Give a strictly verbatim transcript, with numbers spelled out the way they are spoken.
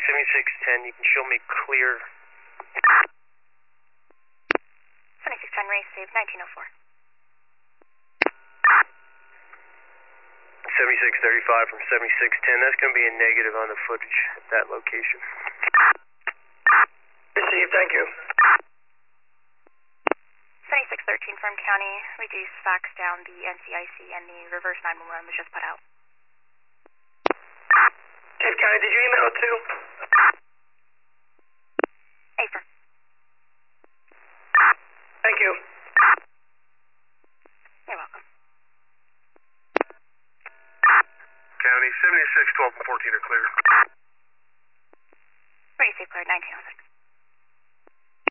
seventy-six ten, you can show me clear. seventy-six ten, race save nineteen oh four. seventy-six thirty-five from seventy-six ten, that's going to be a negative on the footage at that location. Received, thank you. seventy-six thirteen from county, reduce fax down the N C I C and the reverse nine one one was just put out. Chief County, did you email it too? Affirm. Thank you. You're welcome. County, seventy-six twelve and fourteen are clear. Race save cleared nineteen oh six.